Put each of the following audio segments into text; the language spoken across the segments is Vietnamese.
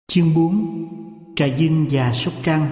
Chương 4. Trà Vinh và Sóc Trăng.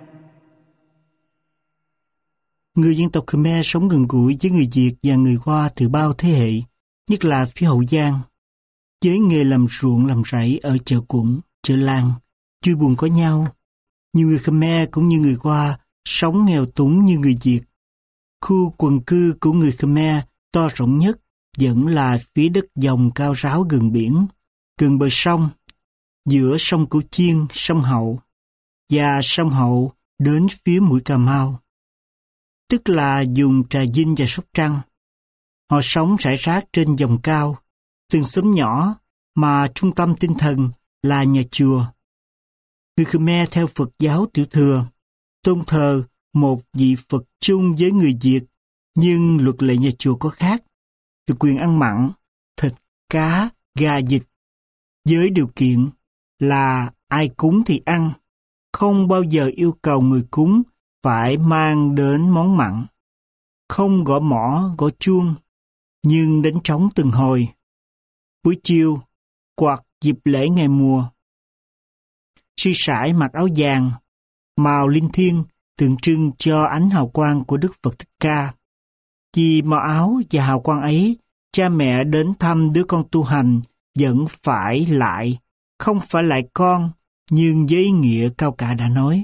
Người dân tộc Khmer sống gần gũi với người Việt và người Hoa từ bao thế hệ, nhất là phía Hậu Giang. Với nghề làm ruộng làm rẫy ở chợ Quận, chợ Làng, vui buồn có nhau. Nhiều người Khmer cũng như người Hoa sống nghèo túng như người Việt. Khu quần cư của người Khmer to rộng nhất vẫn là phía đất dòng cao ráo gần biển, gần bờ sông, giữa sông Cửu Chiên, sông Hậu, và sông Hậu đến phía mũi Cà Mau, tức là vùng Trà Vinh và Sóc Trăng. Họ sống rải rác trên dòng cao, từng xóm nhỏ mà trung tâm tinh thần là nhà chùa. Người Khmer theo Phật giáo Tiểu Thừa, tôn thờ một vị Phật chung với người Việt, nhưng luật lệ nhà chùa có khác, được quyền ăn mặn, thịt, cá, gà, vịt, với điều kiện là ai cúng thì ăn, không bao giờ yêu cầu người cúng phải mang đến món mặn, không gõ mõ, gõ chuông, nhưng đánh trống từng hồi. Buổi chiều, hoặc dịp lễ ngày mùa, sư sãi mặc áo vàng, màu linh thiêng tượng trưng cho ánh hào quang của Đức Phật Thích Ca. Vì màu áo và hào quang ấy, cha mẹ đến thăm đứa con tu hành vẫn phải lại, không phải lại con, nhưng với ý nghĩa cao cả đã nói.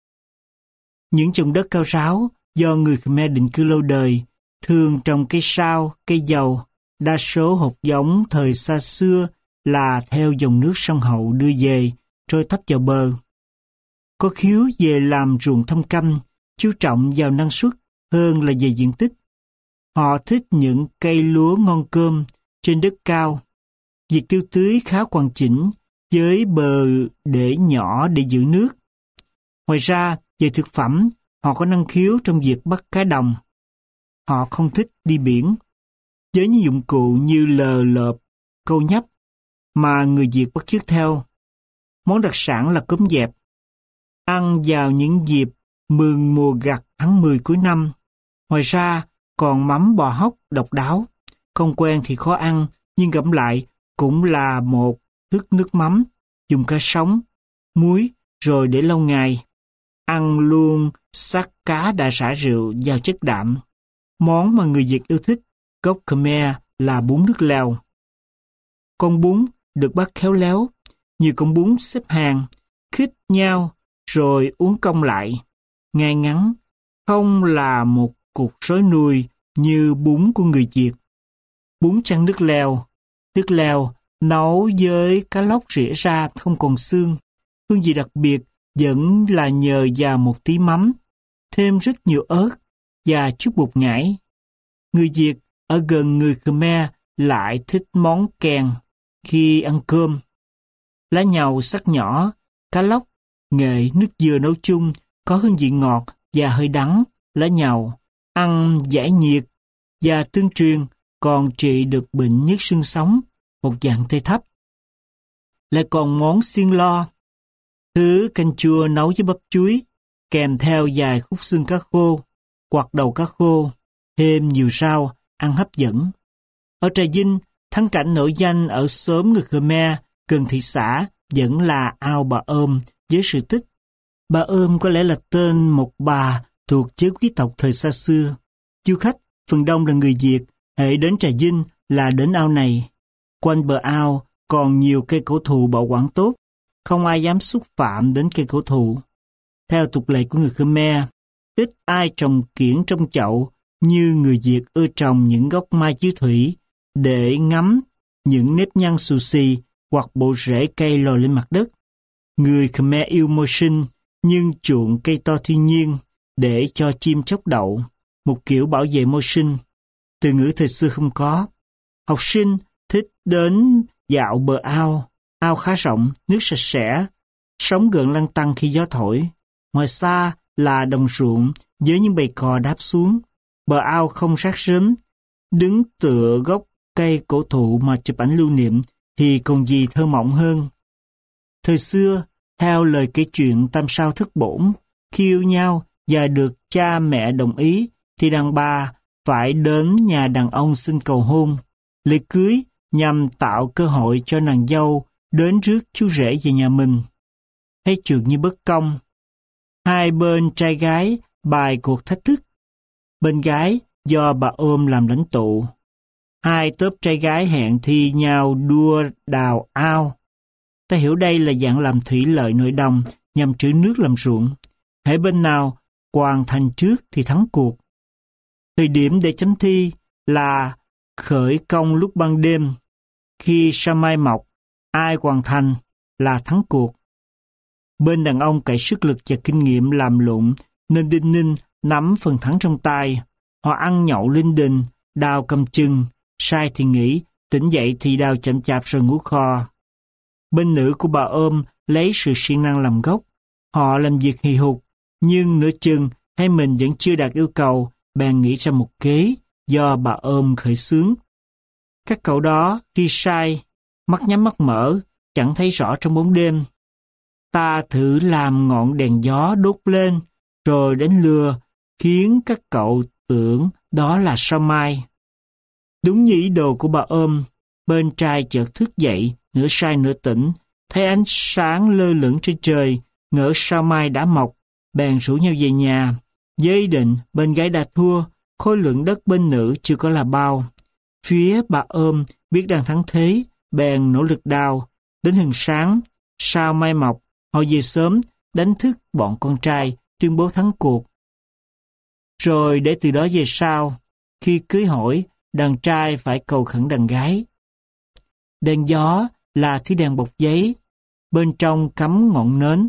Những vùng đất cao ráo do người Khmer định cư lâu đời, thường trồng cây sao, cây dầu, đa số hột giống thời xa xưa là theo dòng nước sông Hậu đưa về, trôi thấp vào bờ. Có khiếu về làm ruộng thâm canh, chú trọng vào năng suất hơn là về diện tích. Họ thích những cây lúa ngon cơm trên đất cao. Việc tiêu tưới khá hoàn chỉnh, với bờ để nhỏ để giữ nước. Ngoài ra, về thực phẩm, họ có năng khiếu trong việc bắt cá đồng. Họ không thích đi biển, với những dụng cụ như lờ lợp, câu nhấp, mà người Việt bắt chước theo. Món đặc sản là cốm dẹp, ăn vào những dịp mừng mùa gặt tháng 10 cuối năm. Ngoài ra, còn mắm bò hóc độc đáo, không quen thì khó ăn, nhưng ngẫm lại cũng là một thức nước mắm, dùng cá sống, muối, rồi để lâu ngày. Ăn luôn xác cá đã rã rượu vào chất đạm. Món mà người Việt yêu thích, gốc Khmer, là bún nước lèo. Con bún được bắt khéo léo, nhiều con bún xếp hàng, khít nhau, rồi uốn cong lại, ngay ngắn, không là một cục rối nùi như bún của người Việt. Bún chan nước lèo nấu với cá lóc rỉa ra không còn xương. Hương vị đặc biệt vẫn là nhờ vào một tí mắm, thêm rất nhiều ớt và chút bột ngải. Người Việt ở gần người Khmer lại thích món kèn khi ăn cơm. Lá nhầu sắc nhỏ, cá lóc, nghệ, nước dừa nấu chung có hương vị ngọt và hơi đắng. Lá nhầu ăn giải nhiệt và tương truyền còn trị được bệnh nhức xương sống, một dạng tê thấp. Lại còn món xiên lo, thứ canh chua nấu với bắp chuối, kèm theo vài khúc xương cá khô hoặc đầu cá khô, thêm nhiều rau, ăn hấp dẫn. Ở Trà Vinh, thắng cảnh nổi danh ở xóm người Khmer gần thị xã vẫn là ao Bà Ôm với sự tích. Bà Ôm có lẽ là tên một bà thuộc giới quý tộc thời xa xưa. Du khách phần đông là người Việt, hễ đến Trà Vinh là đến ao này. Quanh bờ ao còn nhiều cây cổ thụ bảo quản tốt, không ai dám xúc phạm đến cây cổ thụ. Theo tục lệ của người Khmer, ít ai trồng kiểng trong chậu như người Việt ưa trồng những gốc mai chiếu thủy để ngắm những nếp nhăn xù xì hoặc bộ rễ cây lồi lên mặt đất. Người Khmer yêu môi sinh nhưng chuộng cây to thiên nhiên để cho chim chóc đậu, một kiểu bảo vệ môi sinh. Từ ngữ thời xưa không có. Học sinh thích đến dạo bờ ao. Ao khá rộng, nước sạch sẽ, sóng gợn lăn tăn khi gió thổi. Ngoài xa là đồng ruộng với những bầy cò đáp xuống. Bờ ao không rác rến. Đứng tựa gốc cây cổ thụ mà chụp ảnh lưu niệm thì còn gì thơ mộng hơn. Thời xưa, theo lời kể chuyện tam sao thất bổn, khi yêu nhau và được cha mẹ đồng ý thì đàn bà phải đến nhà đàn ông xin cầu hôn. Lễ cưới nhằm tạo cơ hội cho nàng dâu đến rước chú rể về nhà mình. thấy chường như bất công. Hai bên trai gái bài cuộc thách thức. Bên gái do bà Ôm làm lãnh tụ. Hai tốp trai gái hẹn thi nhau đua đào ao. Ta hiểu đây là dạng làm thủy lợi nội đồng nhằm trữ nước làm ruộng. Hễ bên nào hoàn thành trước thì thắng cuộc. Thời điểm để chấm thi là khởi công lúc ban đêm. Khi sao mai mọc, ai hoàn thành là thắng cuộc. Bên đàn ông cậy sức lực và kinh nghiệm làm lụng nên đinh ninh nắm phần thắng trong tay. Họ ăn nhậu linh đình, đào cầm chừng, sai thì nghỉ, tỉnh dậy thì đào chậm chạp rồi ngủ kho. Bên nữ của bà Ôm lấy sự siêng năng làm gốc. Họ làm việc hì hục, nhưng nửa chừng thấy mình vẫn chưa đạt yêu cầu, bèn nghĩ ra một kế do bà Ôm khởi xướng. Các cậu đó khi sai, mắt nhắm mắt mở, chẳng thấy rõ trong bóng đêm. Ta thử làm ngọn đèn gió đốt lên, rồi đánh lừa, khiến các cậu tưởng đó là sao mai. Đúng như ý đồ của bà Ôm, bên trai chợt thức dậy, nửa say nửa tỉnh, thấy ánh sáng lơ lửng trên trời, ngỡ sao mai đã mọc, bèn rủ nhau về nhà. Với ý định bên gái đã thua, khối lượng đất bên nữ chưa có là bao. Phía bà Ôm biết đang thắng thế, bèn nỗ lực đào. Đến hừng sáng, sao mai mọc, họ về sớm, đánh thức bọn con trai, tuyên bố thắng cuộc. Rồi để từ đó về sau, khi cưới hỏi, đàn trai phải cầu khẩn đàn gái. Đèn gió là thứ đèn bọc giấy, bên trong cắm ngọn nến.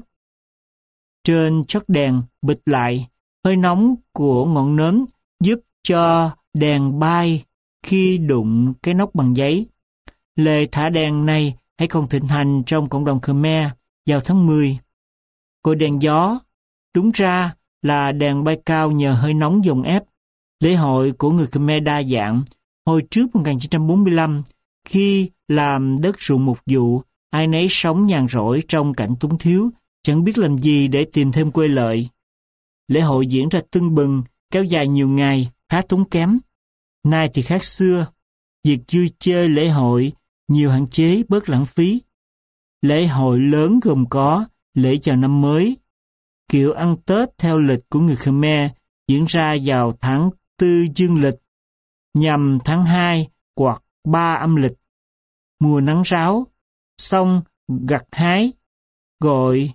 Trên chót đèn bịt lại, hơi nóng của ngọn nến giúp cho đèn bay khi đụng cái nóc bằng giấy. Lệ thả đèn này hãy còn thịnh hành trong cộng đồng Khmer vào tháng 10. Cội đèn gió, đúng ra là đèn bay cao nhờ hơi nóng dồn ép. Lễ hội của người Khmer đa dạng. Hồi trước 1945, khi làm đất ruộng một vụ, ai nấy sống nhàn rỗi trong cảnh túng thiếu, chẳng biết làm gì để tìm thêm quê lợi. Lễ hội diễn ra tưng bừng, kéo dài nhiều ngày, khá tốn kém. Nay thì khác xưa, việc vui chơi lễ hội nhiều hạn chế bớt lãng phí. Lễ hội lớn gồm có lễ chào năm mới, kiểu ăn Tết theo lịch của người Khmer diễn ra vào tháng 4 dương lịch, nhằm tháng 2 hoặc 3 âm lịch. Mùa nắng ráo, xong gặt hái, gọi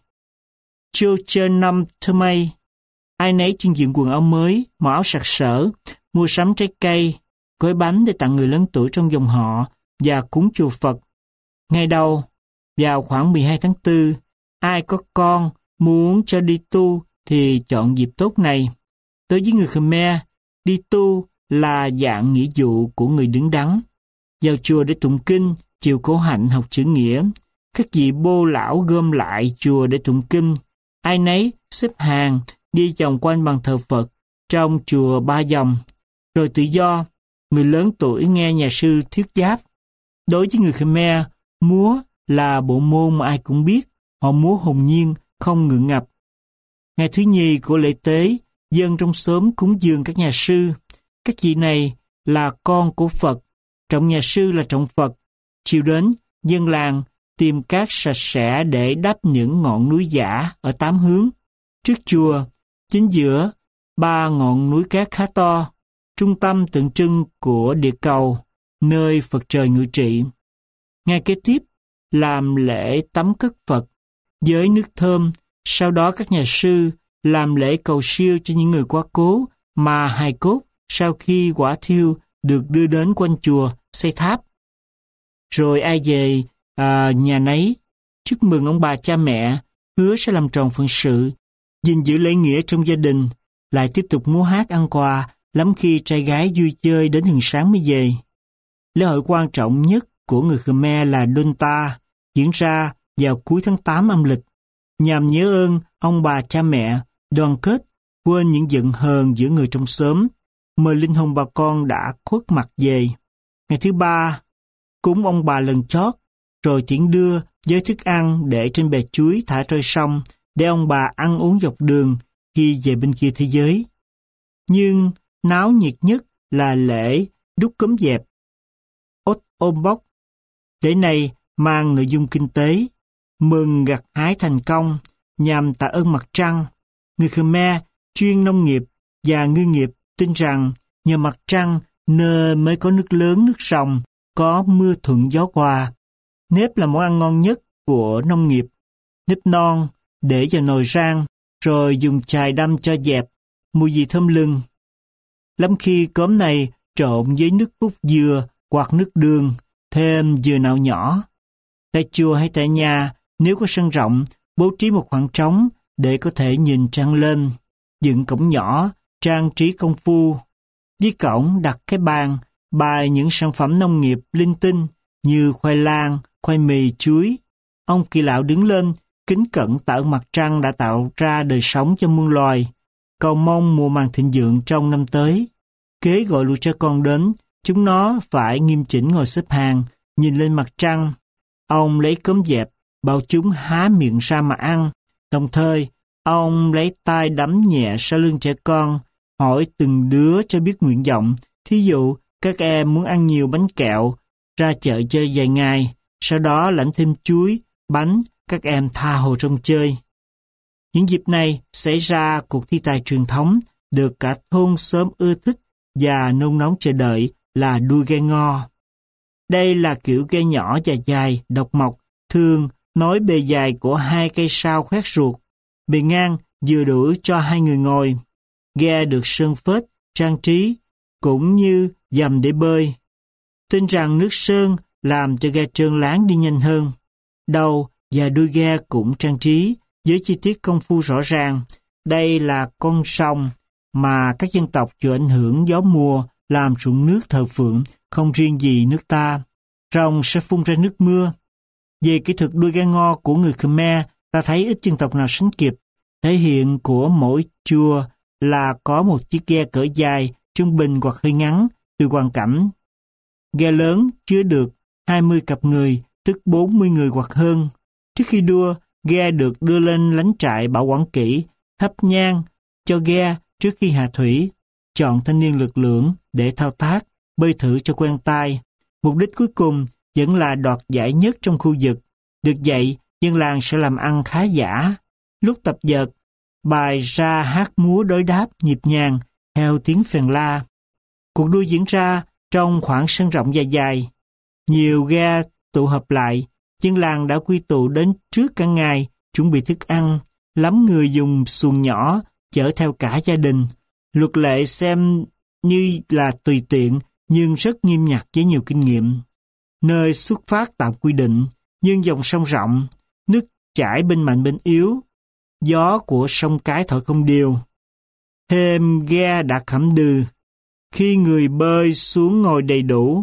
Choche năm Thmei. Ai nấy trưng diện quần áo mới, màu áo sặc sỡ, mua sắm trái cây, gói bánh để tặng người lớn tuổi trong dòng họ và cúng chùa Phật. Ngày đầu, vào khoảng 12 tháng 4, ai có con muốn cho đi tu thì chọn dịp tốt này. Đối với người Khmer, đi tu là dạng nghĩa vụ của người đứng đắn. Vào chùa để tụng kinh, chiều khổ hạnh học chữ nghĩa. Các vị bô lão gom lại chùa để tụng kinh. Ai nấy xếp hàng đi vòng quanh bàn thờ Phật trong chùa 3 vòng. Rồi tự do, người lớn tuổi nghe nhà sư thuyết giáp. Đối với người Khmer, múa là bộ môn mà ai cũng biết. Họ múa hồn nhiên, không ngượng ngập. Ngày thứ nhì của lễ tế, dân trong xóm cúng dường các nhà sư. Các vị này là con của Phật, trọng nhà sư là trọng Phật. Chiều đến, dân làng tìm cát sạch sẽ để đắp những ngọn núi giả ở 8 hướng. Trước chùa, chính giữa, 3 ngọn núi cát khá to, trung tâm tượng trưng của địa cầu, nơi Phật trời ngự trị. Ngày kế tiếp, làm lễ tắm cất Phật với nước thơm, sau đó các nhà sư làm lễ cầu siêu cho những người quá cố mà hài cốt sau khi quả thiêu được đưa đến quanh chùa xây tháp. Rồi ai về nhà nấy, chúc mừng ông bà cha mẹ, hứa sẽ làm tròn phận sự, gìn giữ lễ nghĩa trong gia đình, lại tiếp tục múa hát ăn quà, lắm khi trai gái vui chơi đến hừng sáng mới về. Lễ hội quan trọng nhất của người Khmer là Donta, diễn ra vào cuối tháng 8 âm lịch, nhằm nhớ ơn ông bà cha mẹ, đoàn kết, quên những giận hờn giữa người trong xóm, mời linh hồn bà con đã khuất mặt về. Ngày thứ 3, cúng ông bà lần chót, rồi tiễn đưa với thức ăn để trên bè chuối thả trôi sông để ông bà ăn uống dọc đường khi về bên kia thế giới. Nhưng náo nhiệt nhất là lễ đúc cấm dẹp, Ốt ôm bóc. Lễ này mang nội dung kinh tế, mừng gặt hái thành công, nhằm tạ ơn mặt trăng. Người Khmer chuyên nông nghiệp và ngư nghiệp tin rằng nhờ mặt trăng nơi mới có nước lớn, nước ròng, có mưa thuận gió hòa. Nếp là món ăn ngon nhất của nông nghiệp. Nếp non để vào nồi rang, rồi dùng chài đâm cho dẹp, mùi vị thơm lừng. Lắm khi cốm này trộn với nước cốt dừa hoặc nước đường, thêm dừa nạo nhỏ. Tại chùa hay tại nhà, nếu có sân rộng, bố trí một khoảng trống để có thể nhìn trăng lên, dựng cổng nhỏ, trang trí công phu. Dưới cổng đặt cái bàn, bày những sản phẩm nông nghiệp linh tinh như khoai lang, khoai mì, chuối. Ông Kỳ Lão đứng lên, kính cẩn tạ ơn mặt trăng đã tạo ra đời sống cho muôn loài, cầu mong mùa màng thịnh vượng trong năm tới. Kế gọi lũ trẻ con đến, chúng nó phải nghiêm chỉnh ngồi xếp hàng, nhìn lên mặt trăng. Ông lấy cơm dẹp, bảo chúng há miệng ra mà ăn. Đồng thời, ông lấy tay đấm nhẹ sau lưng trẻ con, hỏi từng đứa cho biết nguyện vọng. Thí dụ, các em muốn ăn nhiều bánh kẹo, ra chợ chơi vài ngày, sau đó lãnh thêm chuối, bánh, các em tha hồ trong chơi. Những dịp này xảy ra cuộc thi tài truyền thống, được cả thôn xóm ưa thích và nôn nóng chờ đợi là đua ghe ngò. Đây là kiểu ghe nhỏ và dài, độc mộc, thường nối bề dài của 2 cây sao khoét ruột, bề ngang vừa đủ cho 2 người ngồi. Ghe được sơn phết, trang trí, cũng như dầm để bơi. Tin rằng nước sơn làm cho ghe trơn láng đi nhanh hơn. Đầu và đuôi ghe cũng trang trí với chi tiết công phu rõ ràng. Đây là con sông mà các dân tộc chịu ảnh hưởng gió mùa làm ruộng nước thờ phượng, không riêng gì nước ta. Rồng sẽ phun ra nước mưa. Về kỹ thuật đuôi ghe ngò của người Khmer, ta thấy ít dân tộc nào sánh kịp. Thể hiện của mỗi chùa là có một chiếc ghe cỡ dài, trung bình hoặc hơi ngắn, tùy hoàn cảnh. Ghe lớn chứa được 20 cặp người, tức 40 người hoặc hơn. Trước khi đua, ghe được đưa lên lánh trại bảo quản kỹ, thắp nhang cho ghe trước khi hạ thủy, chọn thanh niên lực lưỡng để thao tác, bơi thử cho quen tay. Mục đích cuối cùng vẫn là đoạt giải nhất trong khu vực. Được vậy, dân làng sẽ làm ăn khá giả. Lúc tập dượt, bài ra hát múa đối đáp nhịp nhàng theo tiếng phèn la. Cuộc đua diễn ra trong khoảng sân rộng dài dài. Nhiều ghe tụ hợp lại, dân làng đã quy tụ đến trước cả ngày, chuẩn bị thức ăn. Lắm người dùng xuồng nhỏ chở theo cả gia đình. Luật lệ xem như là tùy tiện, nhưng rất nghiêm ngặt với nhiều kinh nghiệm. Nơi xuất phát tạm quy định, nhưng dòng sông rộng, nước chảy bên mạnh bên yếu, gió của sông cái thổi không đều. Thêm ghe đã khẩm đừ, khi người bơi xuống ngồi đầy đủ.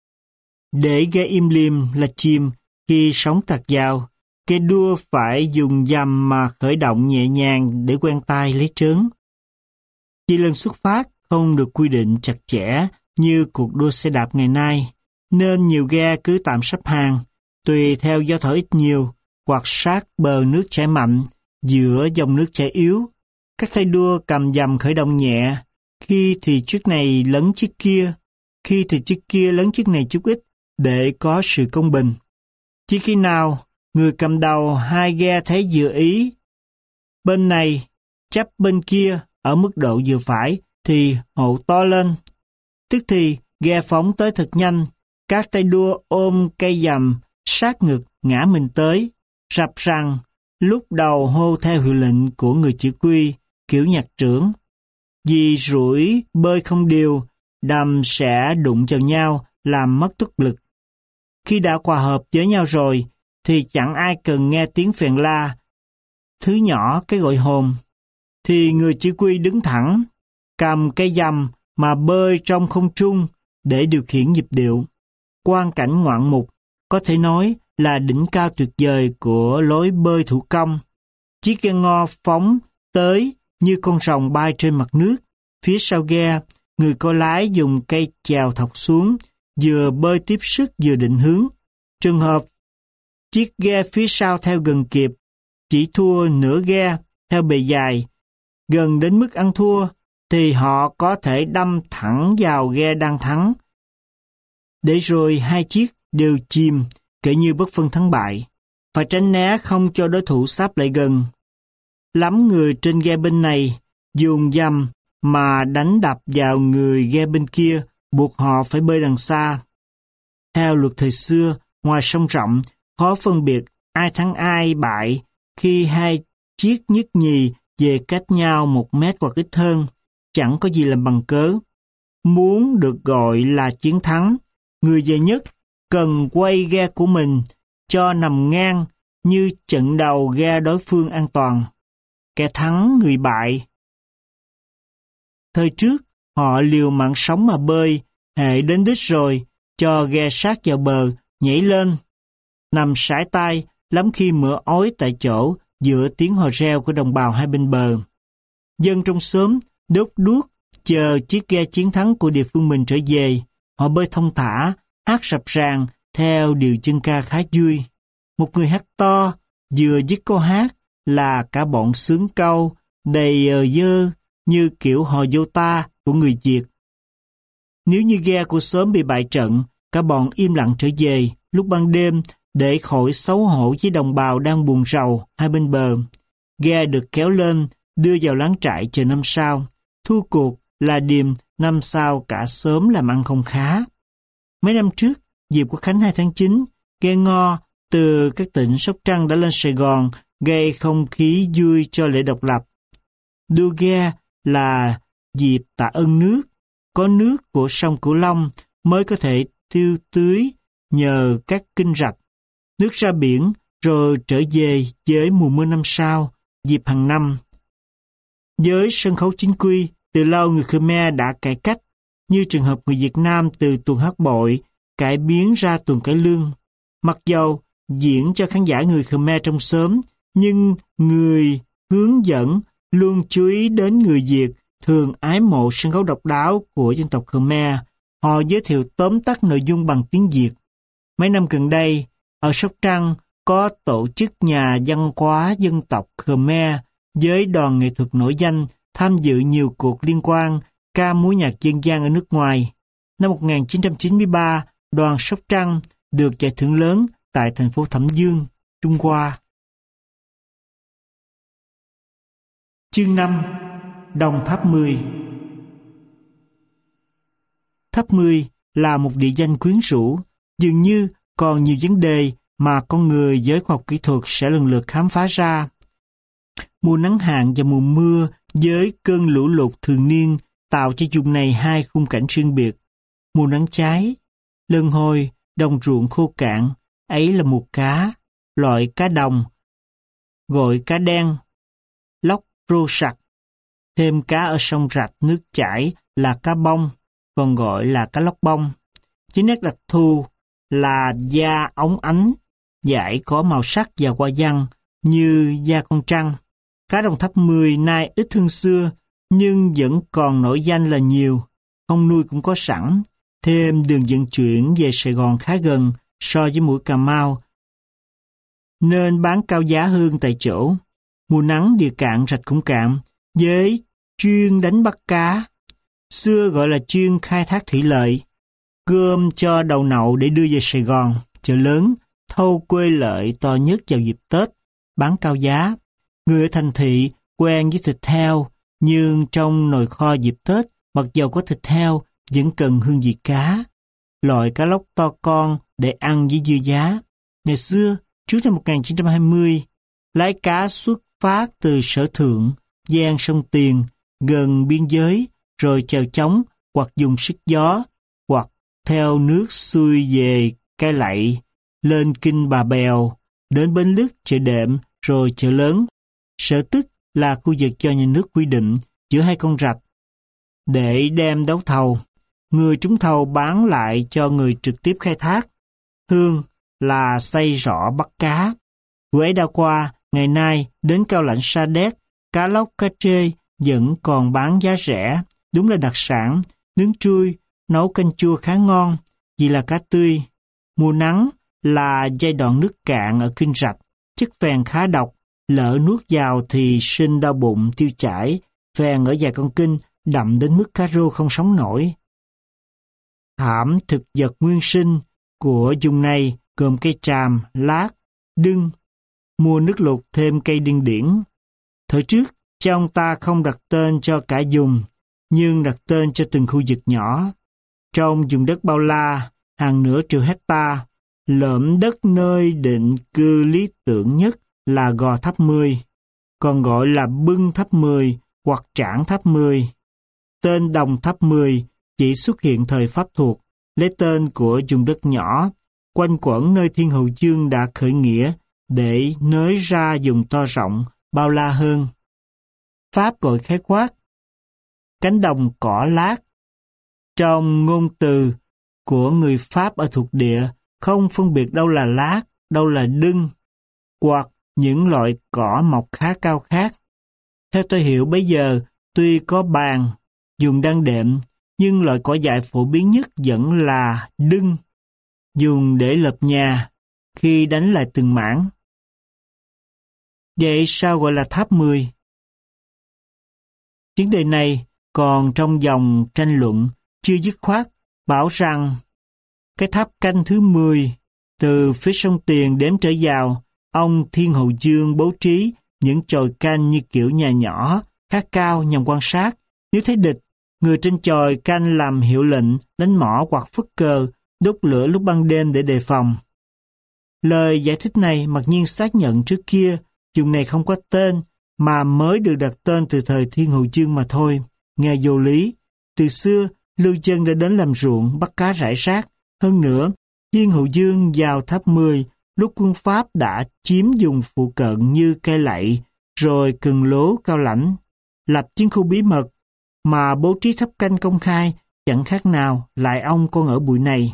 Để ghe im lìm là chìm khi sóng tạt vào, ghe đua phải dùng dầm mà khởi động nhẹ nhàng để quen tay lấy trớn. Chỉ lần xuất phát không được quy định chặt chẽ như cuộc đua xe đạp ngày nay, nên nhiều ghe cứ tạm sắp hàng, tùy theo gió thổi ít nhiều, hoặc sát bờ nước chảy mạnh, giữa dòng nước chảy yếu. Các tay đua cầm dầm khởi động nhẹ, khi thì chiếc này lấn chiếc kia, khi thì chiếc kia lấn chiếc này chút ít, để có sự công bình. Chỉ khi nào người cầm đầu hai ghe thấy vừa ý, bên này chấp bên kia ở mức độ vừa phải, thì hộ to lên. Tức thì ghe phóng tới thật nhanh, các tay đua ôm cây dầm sát ngực ngã mình tới, rập răng, lúc đầu hô theo hiệu lệnh của người chỉ huy, kiểu nhạc trưởng. Vì rủi bơi không đều, đầm sẽ đụng vào nhau, làm mất tốc lực. Khi đã hòa hợp với nhau rồi, thì chẳng ai cần nghe tiếng phèn la, thứ nhỏ cái gọi hồn. Thì người chỉ huy đứng thẳng, cầm cây dầm mà bơi trong không trung để điều khiển nhịp điệu. Quang cảnh ngoạn mục, có thể nói là đỉnh cao tuyệt vời của lối bơi thủ công. Chiếc ghe ngò phóng tới như con rồng bay trên mặt nước. Phía sau ghe, người có lái dùng cây chèo thọc xuống, vừa bơi tiếp sức vừa định hướng. Trường hợp chiếc ghe phía sau theo gần kịp, chỉ thua nửa ghe theo bề dài, gần đến mức ăn thua, thì họ có thể đâm thẳng vào ghe đang thắng. Để rồi hai chiếc đều chìm, kể như bất phân thắng bại. Phải tránh né không cho đối thủ sáp lại gần. lắm người trên ghe bên này dùng dầm mà đánh đập vào người ghe bên kia, buộc họ phải bơi đằng xa. Theo luật thời xưa, ngoài sông rộng, khó phân biệt ai thắng ai bại khi hai chiếc nhất nhì về cách nhau 1 mét hoặc ít hơn, chẳng có gì làm bằng cớ. Muốn được gọi là chiến thắng, người về nhất cần quay ghe của mình cho nằm ngang như trận đầu ghe đối phương an toàn. Kẻ thắng người bại. Thời trước, họ liều mạng sống mà bơi, hệ đến đích rồi, cho ghe sát vào bờ, nhảy lên, nằm sải tay, lắm khi mửa ói tại chỗ giữa tiếng hò reo của đồng bào hai bên bờ. Dân trong xóm đốt đuốc chờ chiếc ghe chiến thắng của địa phương mình trở về. Họ bơi thông thả, hát rập ràng theo điệu chân ca khá vui. Một người hát to, vừa dứt câu hát là cả bọn sướng câu đầy dơ như kiểu hò dô ta của người Việt. Nếu như ghe của xóm bị bại trận, cả bọn im lặng trở về lúc ban đêm để khỏi xấu hổ với đồng bào đang buồn rầu hai bên bờ. Ghe được kéo lên, đưa vào láng trại chờ năm sau. Thua cuộc là điềm năm sau cả xóm làm ăn không khá. Mấy năm trước, dịp Quốc khánh 2 tháng 9, ghe ngò từ các tỉnh Sóc Trăng đã lên Sài Gòn gây không khí vui cho lễ độc lập. Đua ghe là dịp tạ ơn nước. Có nước của sông Cửu Long mới có thể tiêu tưới nhờ các kênh rạch. Nước ra biển rồi trở về với mùa mưa năm sau, dịp hàng năm. Với sân khấu chính quy, từ lâu người Khmer đã cải cách, như trường hợp người Việt Nam từ tuồng hát bội cải biến ra tuồng cải lương. Mặc dầu diễn cho khán giả người Khmer trong xóm, nhưng người hướng dẫn luôn chú ý đến người Việt thường ái mộ sân khấu độc đáo của dân tộc Khmer. Họ giới thiệu tóm tắt nội dung bằng tiếng Việt. Mấy năm gần đây, ở Sóc Trăng có tổ chức nhà văn hóa dân tộc Khmer với đoàn nghệ thuật nổi danh tham dự nhiều cuộc liên quan ca múa nhạc dân gian ở nước ngoài. Năm 1993, đoàn Sóc Trăng được giải thưởng lớn tại thành phố Thẩm Dương, Trung Hoa. Chương 5. Đồng Tháp 10. Tháp 10 là một địa danh quyến rũ, dường như còn nhiều vấn đề mà con người với khoa học kỹ thuật sẽ lần lượt khám phá ra. Mùa nắng hạn và mùa mưa với cơn lũ lụt thường niên tạo cho vùng này hai khung cảnh riêng biệt. Mùa nắng cháy, lân hôi, đồng ruộng khô cạn, ấy là mùa cá, loại cá đồng, gọi cá đen, lóc rô sặc. Thêm cá ở sông rạch nước chảy là cá bông, còn gọi là cá lóc bông. Chỉ nét đặc thù là da óng ánh, dải có màu sắc và hoa văn như da con trăng. Cá Đồng Tháp 10 nay ít hơn xưa, nhưng vẫn còn nổi danh là nhiều. Không nuôi cũng có sẵn. Thêm đường vận chuyển về Sài Gòn khá gần so với mũi Cà Mau, nên bán cao giá hơn tại chỗ. Mùa nắng địa cạn rạch cũng cạn, với chuyên đánh bắt cá. Xưa gọi là chuyên khai thác thủy lợi. Gom cho đầu nậu để đưa về Sài Gòn, chợ lớn, thâu quê lợi to nhất vào dịp Tết, bán cao giá. Người ở thành thị quen với thịt heo, nhưng trong nồi kho dịp Tết, mặc dầu có thịt heo, vẫn cần hương vị cá. Loại cá lóc to con để ăn với dưa giá. Ngày xưa, trước năm 1920, lái cá xuất phát từ Sở Thượng, gian sông Tiền, gần biên giới, rồi chèo chống, hoặc dùng sức gió, hoặc theo nước xuôi về Cai Lậy, lên Kinh Bà Bèo, đến Bến Lức, chợ Đệm, rồi chợ lớn. Sở Tức là khu vực do nhà nước quy định giữa hai con rạch để đem đấu thầu. Người trúng thầu bán lại cho người trực tiếp khai thác. Hương là xây rõ bắt cá. Vụ ấy đã qua, ngày nay đến Cao Lãnh Sa Đéc, cá lóc cá trê vẫn còn bán giá rẻ. Đúng là đặc sản, nướng trui, nấu canh chua khá ngon vì là cá tươi. Mùa nắng là giai đoạn nước cạn ở kênh rạch, chất phèn khá độc, lỡ nuốt vào thì sinh đau bụng tiêu chảy, phèn ở vài con kênh đậm đến mức cá rô không sống nổi. Thảm thực vật nguyên sinh của vùng này gồm cây tràm, lát, đưng, mùa nước lụt thêm cây điên điển. Thời trước, cha ông ta không đặt tên cho cả vùng, nhưng đặt tên cho từng khu vực nhỏ. Trong vùng đất bao la, hàng nửa triệu hecta, lởm đất nơi định cư lý tưởng nhất là Gò Tháp 10, còn gọi là Bưng Tháp 10 hoặc Trảng Tháp 10. Tên Đồng Tháp 10 chỉ xuất hiện thời Pháp thuộc, lấy tên của vùng đất nhỏ, quanh quẩn nơi Thiên Hậu Dương đã khởi nghĩa để nới ra vùng to rộng, bao la hơn. Pháp gọi khái quát cánh đồng cỏ lát. Trong ngôn từ của người Pháp ở thuộc địa, không phân biệt đâu là lát, đâu là đưng, hoặc những loại cỏ mọc khá cao khác. Theo tôi hiểu bây giờ, tuy có bàn, dùng đan đệm, nhưng loại cỏ dại phổ biến nhất vẫn là đưng, dùng để lợp nhà khi đánh lại từng mảng. Vậy sao gọi là tháp 10? Vấn đề này còn trong dòng tranh luận chưa dứt khoát, bảo rằng cái tháp canh thứ 10 từ phía sông Tiền đếm trở vào, ông Thiên Hậu Dương bố trí những chòi canh như kiểu nhà nhỏ, khá cao nhằm quan sát. Nếu thấy địch, người trên chòi canh làm hiệu lệnh, đánh mỏ hoặc phất cờ, đốt lửa lúc ban đêm để đề phòng. Lời giải thích này mặc nhiên xác nhận trước kia, vùng này không có tên, mà mới được đặt tên từ thời Thiên Hậu Dương mà thôi. Nghe vô lý, từ xưa, lưu dân đã đến làm ruộng, bắt cá rải rác. Hơn nữa, Thiên Hậu Dương vào tháp 10, lúc quân Pháp đã chiếm vùng phụ cận như Cây Lậy, rồi Cần Lố, Cao Lãnh, lập chiến khu bí mật, mà bố trí tháp canh công khai, chẳng khác nào lại ông con ở bụi này.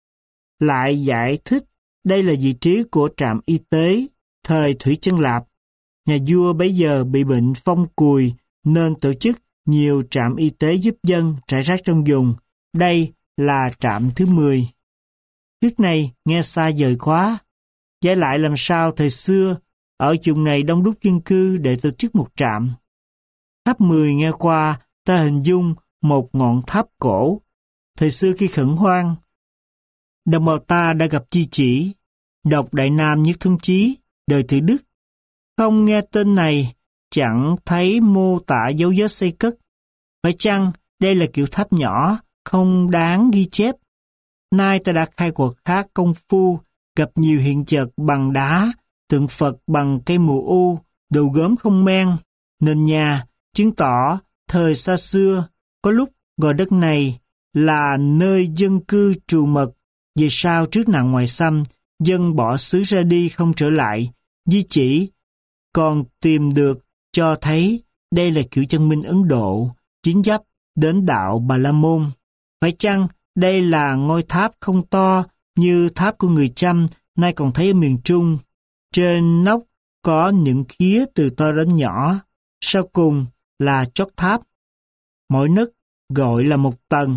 Lại giải thích, đây là vị trí của trạm y tế, thời Thủy Chân Lạp. Nhà vua bấy giờ bị bệnh phong cùi, nên tổ chức nhiều trạm y tế giúp dân rải rác trong vùng. Đây là trạm thứ 10. Thuyết này nghe xa vời quá. Giải lại làm sao thời xưa, ở vùng này đông đúc dân cư để tổ chức một trạm. Tháp 10 nghe qua, ta hình dung một ngọn tháp cổ. Thời xưa khi khẩn hoang, đồng bào ta đã gặp chi chỉ, đọc Đại Nam Nhất Thống Chí, đời Từ Đức. Không nghe tên này, chẳng thấy mô tả dấu vết xây cất. Phải chăng đây là kiểu tháp nhỏ, không đáng ghi chép? Nay ta đã khai quật khá công phu, gặp nhiều hiện vật bằng đá, tượng Phật bằng cây mù u, đồ gốm không men, nền nhà, chứng tỏ thời xa xưa, có lúc gọi đất này là nơi dân cư trù mật. Về sau trước nạn ngoại xâm, dân bỏ xứ ra đi không trở lại, di chỉ còn tìm được cho thấy đây là kiểu chân minh Ấn Độ, chính giáp đến đạo Bà La Môn. Phải chăng đây là ngôi tháp không to như tháp của người Chăm nay còn thấy ở miền Trung? Trên nóc có những khía từ to đến nhỏ, sau cùng là chót tháp. Mỗi nấc gọi là một tầng.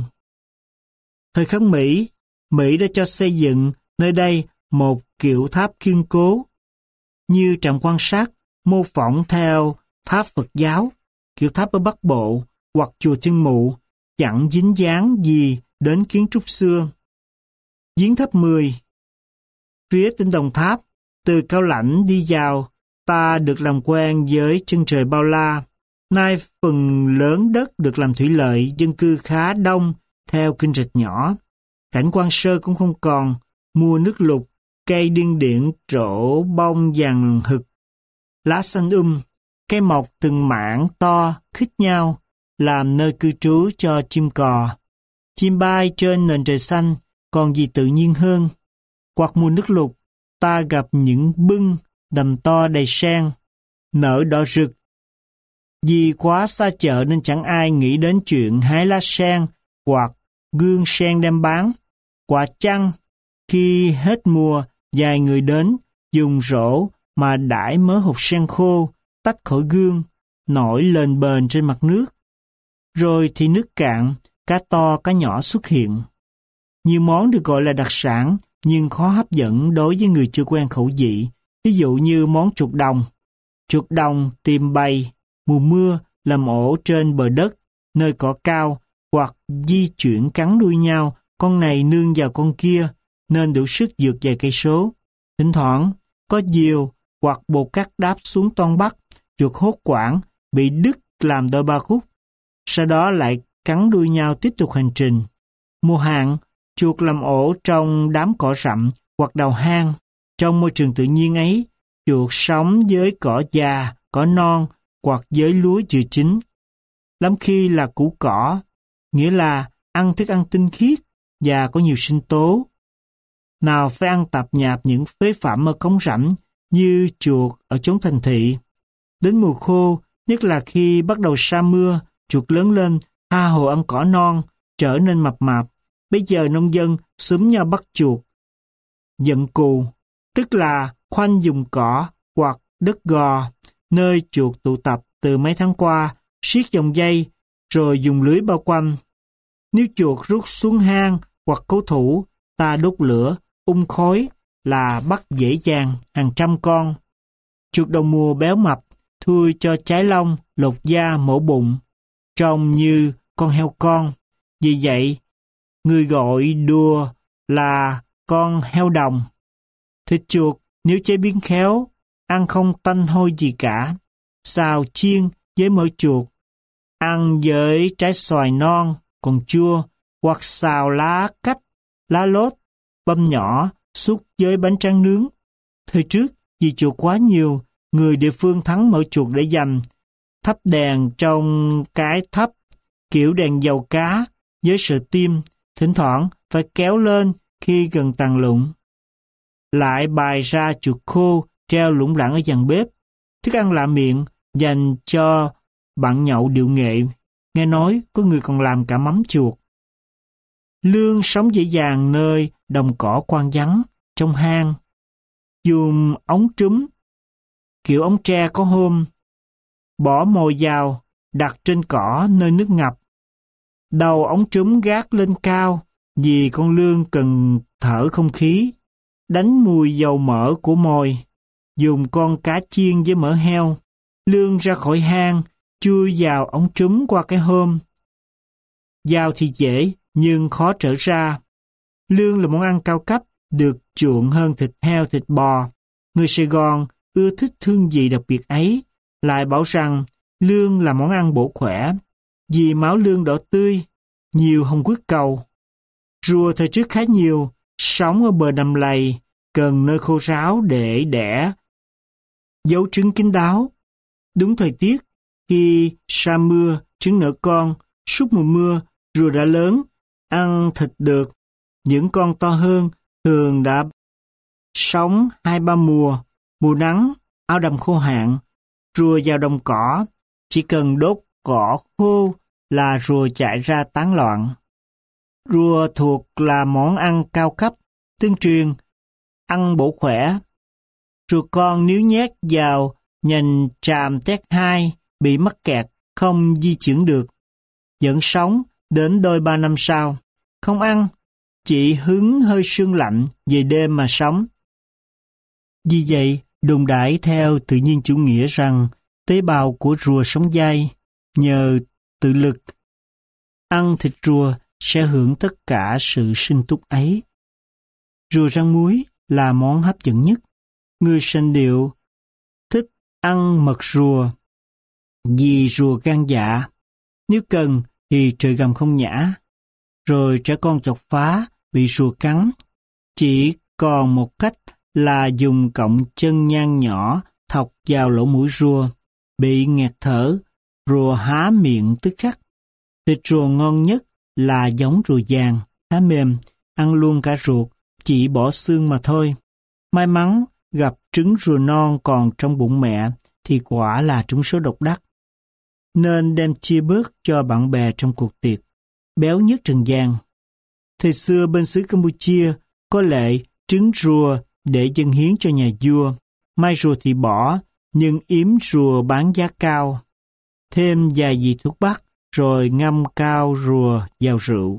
Thời kháng Mỹ, Mỹ đã cho xây dựng nơi đây một kiểu tháp kiên cố, như trạm quan sát, mô phỏng theo tháp Phật giáo, kiểu tháp ở Bắc Bộ hoặc chùa Thiên Mụ, chẳng dính dáng gì đến kiến trúc xưa. Giếng tháp 10. Phía Tinh Đồng Tháp, từ Cao Lãnh đi vào, ta được làm quen với chân trời bao la. Nay phần lớn đất được làm thủy lợi, dân cư khá đông, theo kinh rạch nhỏ. Cảnh quan sơ cũng không còn, mùa nước lụt, cây điên điện trổ bông vàng hực, lá xanh cây mọc từng mảng to, khít nhau, làm nơi cư trú cho chim cò. Chim bay trên nền trời xanh, còn gì tự nhiên hơn. Quạt mùa nước lụt, ta gặp những bưng, đầm to đầy sen, nở đỏ rực. Vì quá xa chợ nên chẳng ai nghĩ đến chuyện hái lá sen hoặc gương sen đem bán. Quả chăng, khi hết mùa, vài người đến, dùng rổ mà đãi mớ hột sen khô, tách khỏi gương, nổi lên bền trên mặt nước. Rồi thì nước cạn, cá to cá nhỏ xuất hiện. Nhiều món được gọi là đặc sản, nhưng khó hấp dẫn đối với người chưa quen khẩu vị. Ví dụ như món chuột đồng. Chuột đồng tìm bầy, mùa mưa làm ổ trên bờ đất, nơi cỏ cao, hoặc di chuyển cắn đuôi nhau, con này nương vào con kia, nên đủ sức vượt vài cây số. Thỉnh thoảng, có diều hoặc bồ cát đáp xuống toan bắt, chuột hốt quảng bị đứt làm đôi ba khúc, sau đó lại cắn đuôi nhau tiếp tục hành trình. Mùa hạn, chuột làm ổ trong đám cỏ rậm hoặc đào hang. Trong môi trường tự nhiên ấy, chuột sống với cỏ già, cỏ non hoặc với lúa chưa chín. Lắm khi là củ cỏ, nghĩa là ăn thức ăn tinh khiết và có nhiều sinh tố. Nào phải ăn tạp nhạp những phế phẩm ở cống rãnh như chuột ở chốn thành thị. Đến mùa khô, nhất là khi bắt đầu sa mưa, chuột lớn lên, tha hồ ăn cỏ non, trở nên mập mạp. Bây giờ nông dân xúm nhau bắt chuột. Dận cù, tức là khoanh vùng cỏ hoặc đất gò, nơi chuột tụ tập từ mấy tháng qua, siết dòng dây, rồi dùng lưới bao quanh. Nếu chuột rút xuống hang hoặc cố thủ, ta đốt lửa, khói là bắt dễ dàng hàng trăm con. Chuột đầu mùa béo mập, thui cho trái lông, lột da, mổ bụng, trông như con heo con. Vì vậy, người gọi đùa là con heo đồng. Thịt chuột nếu chế biến khéo, ăn không tanh hôi gì cả. Xào chiên với mỡ chuột, ăn với trái xoài non còn chua, hoặc xào lá cách, lá lốt, băm nhỏ, xúc với bánh tráng nướng. Thời trước, vì chuột quá nhiều, người địa phương thắng mỡ chuột để dành, thắp đèn trong cái thắp, kiểu đèn dầu cá, với sợi tim, thỉnh thoảng phải kéo lên khi gần tàn lụng. Lại bày ra chuột khô treo lủng lẳng ở dàn bếp, thức ăn lạ miệng dành cho bạn nhậu điệu nghệ. Nghe nói có người còn làm cả mắm chuột. Lương sống dễ dàng nơi đồng cỏ quang vắng, trong hang. Dùng ống trúm, kiểu ống tre có hôm, bỏ mồi vào, đặt trên cỏ nơi nước ngập. Đầu ống trúm gác lên cao, vì con lương cần thở không khí, đánh mùi dầu mỡ của mồi. Dùng con cá chiên với mỡ heo, lương ra khỏi hang, chui vào ống trúm qua cái hôm. Vào thì dễ, nhưng khó trở ra. Lương là món ăn cao cấp, được chuộng hơn thịt heo, thịt bò. Người Sài Gòn ưa thích hương vị đặc biệt ấy, lại bảo rằng lương là món ăn bổ khỏe, vì máu lương đỏ tươi, nhiều hồng huyết cầu. Rùa thời trước khá nhiều, sống ở bờ đầm lầy, cần nơi khô ráo để đẻ dấu trứng kín đáo. Đúng thời tiết, khi sa mưa, trứng nở con, suốt mùa mưa, rùa đã lớn, ăn thịt được. Những con to hơn thường đã sống 2-3 mùa. Mùa nắng, áo đầm khô hạn, rùa vào đồng cỏ, chỉ cần đốt cỏ khô là rùa chạy ra tán loạn. Rùa thuộc là món ăn cao cấp, tương truyền, ăn bổ khỏe. Rùa con nếu nhét vào nhành tràm tét 2 bị mắc kẹt, không di chuyển được, vẫn sống đến đôi 3 năm sau. Không ăn, chỉ hứng hơi sương lạnh về đêm mà sống. Vì vậy, đồn đãi theo tự nhiên chủ nghĩa rằng tế bào của rùa sống dai nhờ tự lực. Ăn thịt rùa sẽ hưởng tất cả sự sinh túc ấy. Rùa rang muối là món hấp dẫn nhất. Người sanh điệu thích ăn mật rùa vì rùa gan dạ. Nếu cần thì trời gầm không nhả. Rồi trẻ con chọc phá bị rùa cắn. Chỉ còn một cách là dùng cọng chân nhang nhỏ thọc vào lỗ mũi rùa. Bị nghẹt thở, rùa há miệng tức khắc. Thịt rùa ngon nhất là giống rùa vàng, khá mềm, ăn luôn cả ruột, chỉ bỏ xương mà thôi. May mắn gặp trứng rùa non còn trong bụng mẹ thì quả là trúng số độc đắc. Nên đem chia bớt cho bạn bè trong cuộc tiệc. Béo nhất trần gian. Thời xưa bên xứ Campuchia có lệ trứng rùa để dâng hiến cho nhà vua. Mai rùa thì bỏ, nhưng yếm rùa bán giá cao. Thêm vài vị thuốc bắc, rồi ngâm cao rùa vào rượu.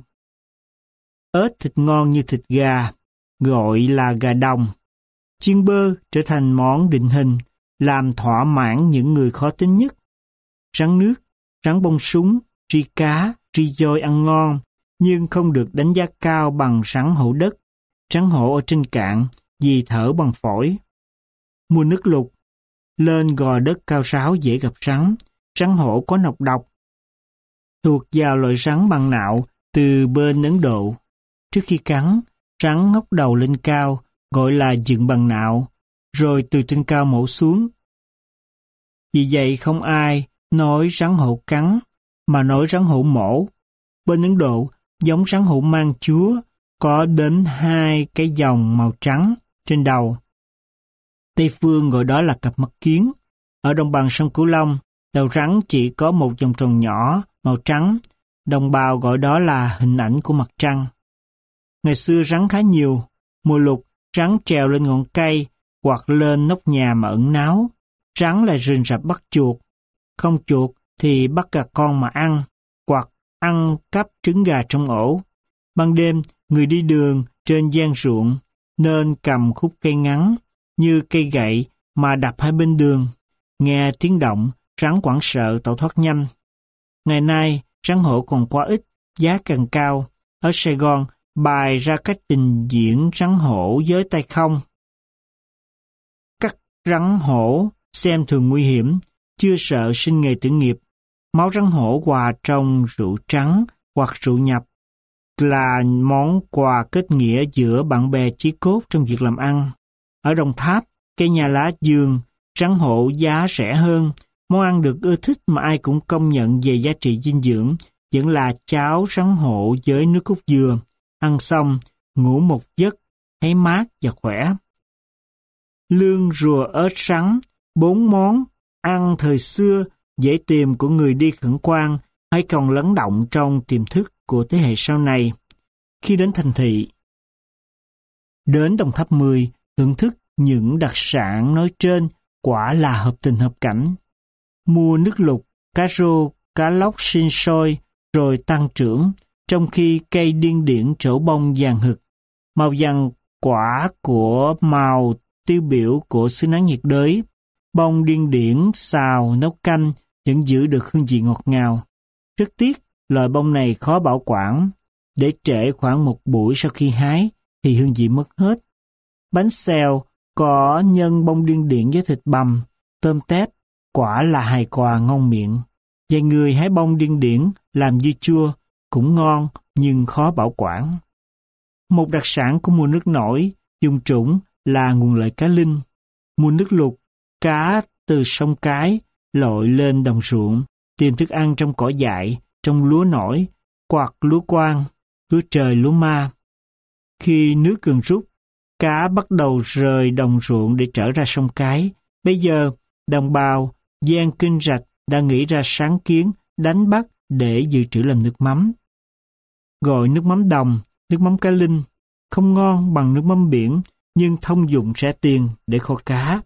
Ếch thịt ngon như thịt gà, gọi là gà đồng. Chiên bơ trở thành món định hình, làm thỏa mãn những người khó tính nhất. Rắn nước, rắn bông súng, tri cá, tri dôi ăn ngon, nhưng không được đánh giá cao bằng rắn hổ đất. Rắn hổ ở trên cạn vì thở bằng phổi. Mùa nước lụt, lên gò đất cao ráo dễ gặp rắn. Rắn hổ có nọc độc, thuộc vào loại rắn bằng nạo từ bên Ấn Độ. Trước khi cắn, rắn ngóc đầu lên cao, gọi là dựng bằng nạo, rồi từ trên cao mổ xuống. Vì vậy không ai nói rắn hổ cắn, mà nói rắn hổ mổ. Bên Ấn Độ, giống rắn hổ mang chúa có đến 2 cái dòng màu trắng trên đầu. Tây phương gọi đó là cặp mắt kiến. Ở đồng bằng sông Cửu Long, đầu rắn chỉ có một vòng tròn nhỏ màu trắng. Đồng bào gọi đó là hình ảnh của mặt trăng. Ngày xưa rắn khá nhiều. Mùa lục, rắn trèo lên ngọn cây hoặc lên nóc nhà mà ẩn náu. Rắn lại rình rập bắt chuột. Không chuột thì bắt gà con mà ăn, hoặc ăn cắp trứng gà trong ổ. Ban đêm, người đi đường trên giang ruộng nên cầm khúc cây ngắn như cây gậy mà đập hai bên đường. Nghe tiếng động, rắn hoảng sợ tẩu thoát nhanh. Ngày nay, rắn hổ còn quá ít, giá càng cao. Ở Sài Gòn, bày ra cách trình diễn rắn hổ với tay không. Cắt rắn hổ xem thường nguy hiểm, chưa sợ sinh nghề tử nghiệp. Máu rắn hổ hòa trong rượu trắng hoặc rượu nhập là món quà kết nghĩa giữa bạn bè chí cốt trong việc làm ăn. Ở Đồng Tháp, cây nhà lá dường, rắn hổ giá rẻ hơn. Món ăn được ưa thích mà ai cũng công nhận về giá trị dinh dưỡng vẫn là cháo rắn hổ với nước cốt dừa. Ăn xong, ngủ một giấc, thấy mát và khỏe. Lương rùa ớt sắn, 4 món ăn thời xưa dễ tìm của người đi khẩn quan hay còn lắng động trong tiềm thức của thế hệ sau này. Khi đến thành thị, đến Đồng Tháp 10, thưởng thức những đặc sản nói trên quả là hợp tình hợp cảnh. Mua nước lục, cá rô, cá lóc sinh sôi rồi tăng trưởng, trong khi cây điên điển trổ bông vàng hực. Màu vàng quả của màu tiêu biểu của xứ nắng nhiệt đới. Bông điên điển xào nấu canh vẫn giữ được hương vị ngọt ngào. Rất tiếc, loại bông này khó bảo quản. Để trễ khoảng một buổi sau khi hái thì hương vị mất hết. Bánh xèo có nhân bông điên điển với thịt bằm, tôm tép, quả là hài quà ngon miệng. Vài người hái bông điên điển làm dưa chua cũng ngon nhưng khó bảo quản. Một đặc sản của mùa nước nổi, dùng trũng là nguồn lợi cá linh. Mùa nước lụt, cá từ sông Cái lội lên đồng ruộng, tìm thức ăn trong cỏ dại, trong lúa nổi, hoặc lúa quang, lúa trời, lúa ma. Khi nước gần rút, cá bắt đầu rời đồng ruộng để trở ra sông Cái. Bây giờ, đồng bào gian Kinh Rạch đã nghĩ ra sáng kiến đánh bắt để dự trữ làm nước mắm. Gọi nước mắm đồng, nước mắm cá linh, không ngon bằng nước mắm biển, nhưng thông dụng rẻ tiền để kho cá.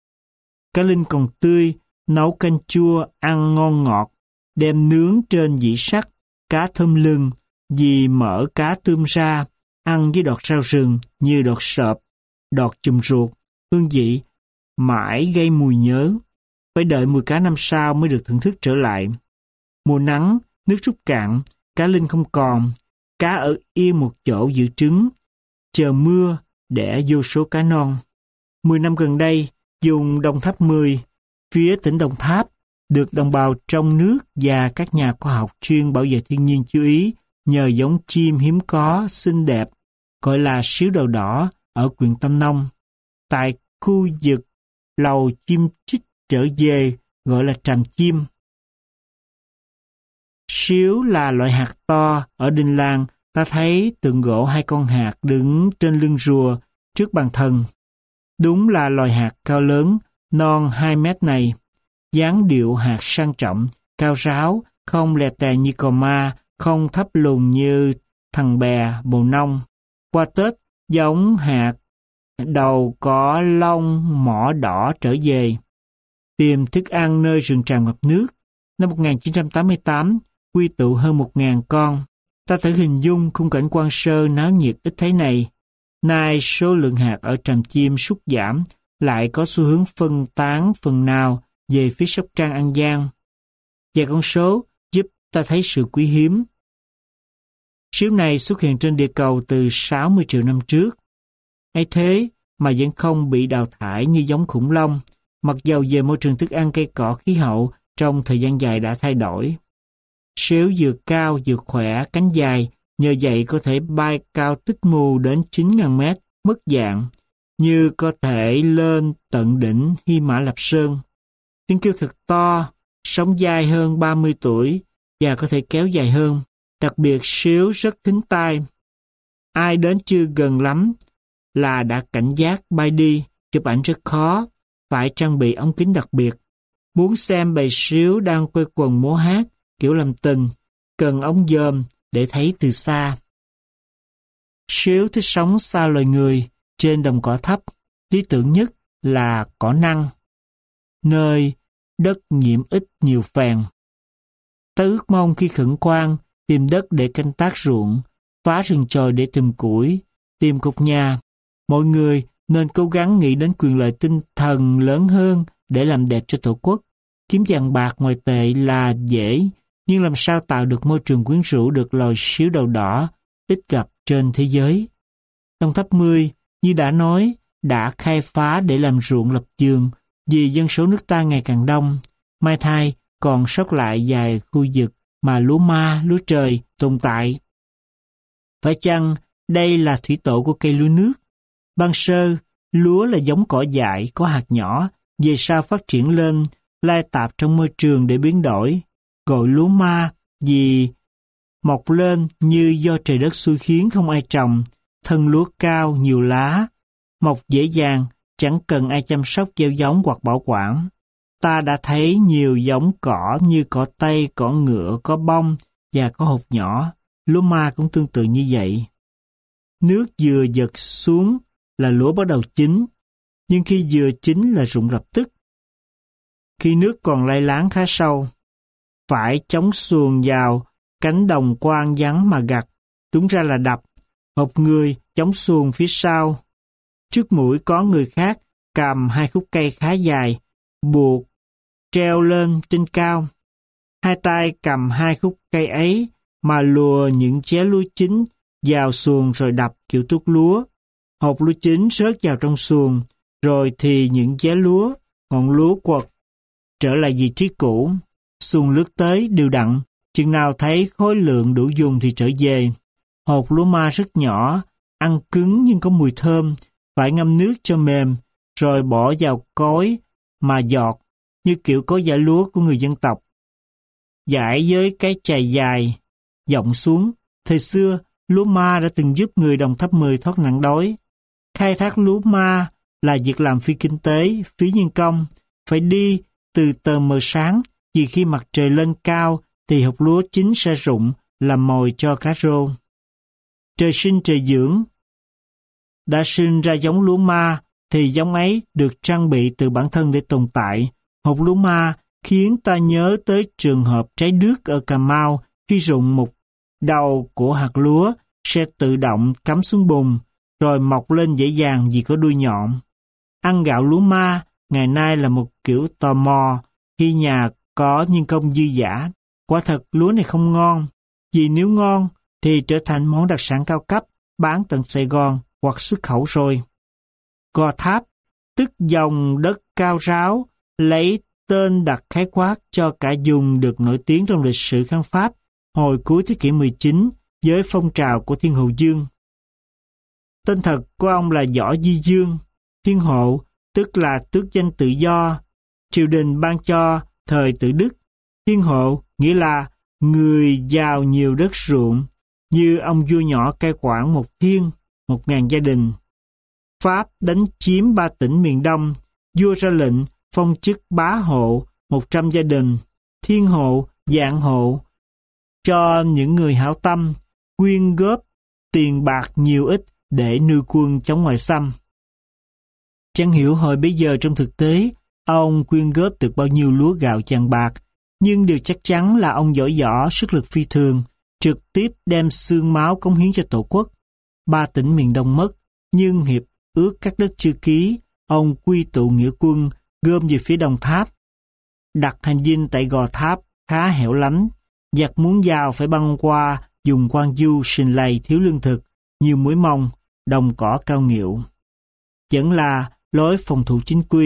Cá linh còn tươi, nấu canh chua, ăn ngon ngọt, đem nướng trên dĩ sắt, cá thơm lừng, vì mỡ cá tươm ra, ăn với đọt rau rừng như đọt sợp, đọt chùm ruột, hương vị mãi gây mùi nhớ. Phải đợi mùi cá năm sau mới được thưởng thức trở lại. Mùa nắng, nước rút cạn, cá linh không còn, cá ở yên một chỗ giữ trứng, chờ mưa đẻ vô số cá non. 10 năm gần đây, vùng Đồng Tháp 10, phía tỉnh Đồng Tháp, được đồng bào trong nước và các nhà khoa học chuyên bảo vệ thiên nhiên chú ý nhờ giống chim hiếm có, xinh đẹp, gọi là síu đầu đỏ ở huyện Tam Nông. Tại khu vực lầu chim chích trở về gọi là tràm chim. Síu là loại hạt to, ở Đình Làng ta thấy tượng gỗ 2 con hạt đứng trên lưng rùa trước bàn thờ. Đúng là loài hạt cao lớn, non 2 mét này. Dáng điệu hạt sang trọng, cao ráo, không lè tè như cò ma, không thấp lùn như thằng bè, bồ nông. Qua Tết, giống hạt đầu có lông mỏ đỏ trở về. Tìm thức ăn nơi rừng tràm ngập nước. Năm 1988, quy tụ hơn 1.000 con. Ta thử hình dung khung cảnh quan sơ náo nhiệt ít thấy này. Nay số lượng hạt ở tràm chim sút giảm, lại có xu hướng phân tán phần nào về phía Sóc Trăng, An Giang. Và con số giúp ta thấy sự quý hiếm. Síu này xuất hiện trên địa cầu từ 60 triệu năm trước. Ấy thế mà vẫn không bị đào thải như giống khủng long, mặc dầu về môi trường thức ăn, cây cỏ, khí hậu trong thời gian dài đã thay đổi. Sếu vừa cao vừa khỏe, cánh dài, nhờ vậy có thể bay cao tích mù đến 9.000 mét, mất dạng, như có thể lên tận đỉnh Hy Mã Lạp Sơn. Tiếng kêu thật to, sống dài hơn 30 tuổi và có thể kéo dài hơn. Đặc biệt sếu rất thính tai. Ai đến chưa gần lắm là đã cảnh giác bay đi, chụp ảnh rất khó, phải trang bị ống kính đặc biệt. Muốn xem bầy sếu đang quây quần múa hát, kiểu làm tình, cần ống dòm để thấy từ xa. Sếu thích sống xa loài người, trên đồng cỏ thấp, lý tưởng nhất là cỏ năng, nơi đất nhiễm ít nhiều phèn. Ta ước mong khi khẩn khoan, tìm đất để canh tác ruộng, phá rừng chồi để tìm củi, tìm cột nhà. Mọi người nên cố gắng nghĩ đến quyền lợi tinh thần lớn hơn để làm đẹp cho Tổ quốc. Kiếm vàng bạc ngoài tệ là dễ, nhưng làm sao tạo được môi trường quyến rũ được loài sếu đầu đỏ ít gặp trên thế giới. Đồng Tháp 10, như đã nói, đã khai phá để làm ruộng lập vườn vì dân số nước ta ngày càng đông. Mai thay còn sót lại vài khu vực mà lúa ma, lúa trời tồn tại. Phải chăng đây là thủy tổ của cây lúa nước? Ban sơ, lúa là giống cỏ dại có hạt nhỏ, về sau phát triển lên, lai tạp trong môi trường để biến đổi, gọi lúa ma vì mọc lên như do trời đất xui khiến không ai trồng, thân lúa cao, nhiều lá, mọc dễ dàng, chẳng cần ai chăm sóc gieo giống hoặc bảo quản. Ta đã thấy nhiều giống cỏ như cỏ Tây, cỏ ngựa, có bông và có hột nhỏ. Lúa ma cũng tương tự như vậy. Nước vừa dật xuống là lúa bắt đầu chín, nhưng khi vừa chín là rụng lập tức. Khi nước còn lay láng khá sâu, phải chống xuồng vào cánh đồng quang vắng mà gặt, đúng ra là đập, một người chống xuồng phía sau. Trước mũi có người khác cầm hai khúc cây khá dài, buộc treo lên trên cao. Hai tay cầm hai khúc cây ấy mà lùa những ché lúa chín vào xuồng rồi đập kiểu tuốt lúa. Hột lúa chín rớt vào trong xuồng, rồi thì những ché lúa, ngọn lúa quật trở lại vị trí cũ. Xuồng lướt tới đều đặn, chừng nào thấy khối lượng đủ dùng thì trở về. Hột lúa ma rất nhỏ, ăn cứng nhưng có mùi thơm, phải ngâm nước cho mềm, rồi bỏ vào cối mà giọt, như kiểu cối giã lúa của người dân tộc. Dải với cái chày dài, dọng xuống. Thời xưa, lúa ma đã từng giúp người Đồng Tháp 10 thoát nạn đói. Khai thác lúa ma là việc làm phi kinh tế, phí nhân công, phải đi từ tờ mờ sáng, vì khi mặt trời lên cao thì hột lúa chín sẽ rụng làm mồi cho cá rô. Trời sinh trời dưỡng. Đã sinh ra giống lúa ma thì giống ấy được trang bị từ bản thân để tồn tại. Hột lúa ma khiến ta nhớ tới trường hợp trái đước ở Cà Mau, khi rụng một đầu của hạt lúa sẽ tự động cắm xuống bùn, rồi mọc lên dễ dàng vì có đuôi nhọn. Ăn gạo lúa ma ngày nay là một kiểu tò mò khi nhà có nhân công dư dả. Quả thật lúa này không ngon, vì nếu ngon thì trở thành món đặc sản cao cấp bán tận Sài Gòn hoặc xuất khẩu rồi. Gò Tháp, tức dòng đất cao ráo, lấy tên đặt khái quát cho cả vùng được nổi tiếng trong lịch sử kháng Pháp hồi cuối thế kỷ 19 với phong trào của Thiên Hộ Dương. Tên thật của ông là Võ Duy Dương. Thiên Hộ tức là tước danh tự do, triều đình ban cho thời tự Đức. Thiên Hộ nghĩa là người giàu nhiều đất ruộng, như ông vua nhỏ cai quản một thiên, 1.000 gia đình. Pháp đánh chiếm 3 tỉnh miền Đông, vua ra lệnh phong chức bá hộ 100 gia đình, thiên hộ, dạng hộ, cho những người hảo tâm, quyên góp tiền bạc nhiều ít để nuôi quân chống ngoại xâm. Chẳng hiểu hồi bấy giờ trong thực tế, ông quyên góp được bao nhiêu lúa gạo vàng bạc, nhưng điều chắc chắn là ông giỏi giỏ sức lực phi thường, trực tiếp đem xương máu cống hiến cho Tổ quốc. 3 tỉnh miền Đông mất, nhưng hiệp ước các đất chưa ký, ông quy tụ nghĩa quân, gom về phía Đồng Tháp. Đặt hành dinh tại Gò Tháp khá hẻo lánh, giặc muốn vào phải băng qua dùng Quang Du, Sìn Lầy thiếu lương thực, nhiều muối mông, đồng cỏ cao nghịu. Vẫn là lối phòng thủ chính quy,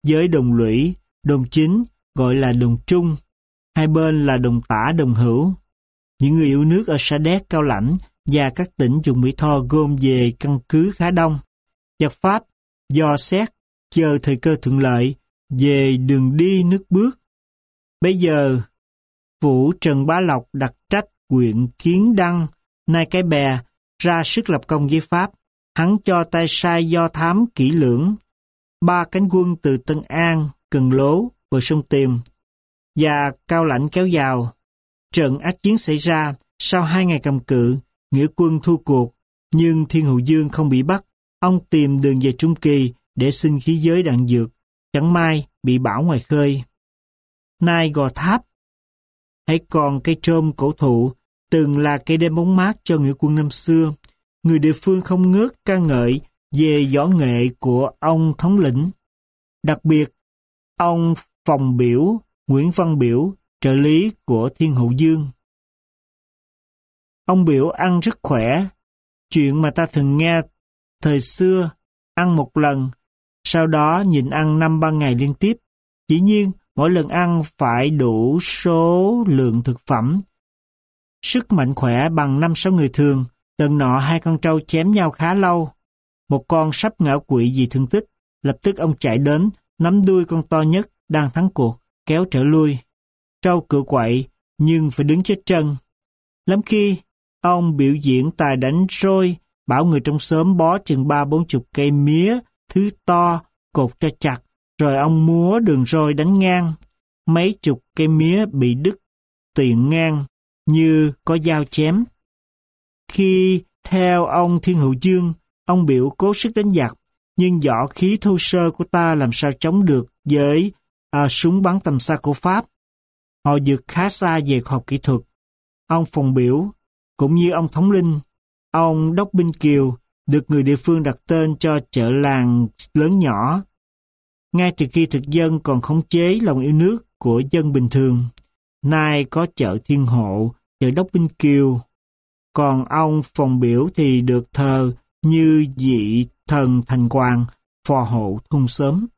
Với đồn lũy, đồn chính gọi là đồn trung, hai bên là đồn tả đồn hữu. Những người yêu nước ở Sa Đéc, Cao Lãnh và các tỉnh vùng Mỹ Tho gom về căn cứ khá đông. Giặc Pháp dò xét, chờ thời cơ thuận lợi, về đường đi nước bước. Bây giờ, Vũ Trần Bá Lộc đặt trách huyện Kiến Đăng, nay Cái Bè, ra sức lập công với Pháp. Hắn cho tay sai do thám kỹ lưỡng, 3 cánh quân từ Tân An, Cần Lố, bờ sông Tiền và Cao Lãnh kéo vào. Trận ác chiến xảy ra sau 2 ngày cầm cự, nghĩa quân thua cuộc, nhưng Thiên Hậu Dương không bị bắt. Ông tìm đường về Trung Kỳ để xin khí giới đạn dược, chẳng may bị bão ngoài khơi. Nay Gò Tháp, hãy còn cây trôm cổ thụ, từng là cây đem bóng mát cho nghĩa quân năm xưa. Người địa phương không ngớt ca ngợi về võ nghệ của ông thống lĩnh. Đặc biệt, ông Phòng Biểu, Nguyễn Văn Biểu, trợ lý của Thiên Hậu Dương. Ông Biểu ăn rất khỏe, chuyện mà ta thường nghe thời xưa, ăn một lần, sau đó nhịn ăn 5-3 ngày liên tiếp. Dĩ nhiên, mỗi lần ăn phải đủ số lượng thực phẩm. Sức mạnh khỏe bằng 5-6 người thường. Lần nọ 2 con trâu chém nhau khá lâu. Một con sắp ngã quỵ vì thương tích. Lập tức ông chạy đến, nắm đuôi con to nhất đang thắng cuộc, kéo trở lui. Trâu cựa quậy, nhưng phải đứng chết chân. Lắm khi, ông biểu diễn tài đánh roi, bảo người trong xóm bó chừng 30-40 cây mía, thứ to, cột cho chặt, rồi ông múa đường roi đánh ngang. Mấy chục cây mía bị đứt tiện ngang, như có dao chém. Khi theo ông Thiên Hậu Dương, ông Biểu cố sức đánh giặc, nhưng võ khí thô sơ của ta làm sao chống được với súng bắn tầm xa của Pháp. Họ vượt khá xa về khoa học kỹ thuật. Ông Phòng Biểu, cũng như ông thống linh, ông Đốc Binh Kiều, được người địa phương đặt tên cho chợ làng lớn nhỏ. Ngay từ khi thực dân còn khống chế lòng yêu nước của dân bình thường, nay có chợ Thiên Hộ, chợ Đốc Binh Kiều. Còn ông Phòng Biểu thì được thờ như vị thần thành hoàng, phò hộ thôn xóm.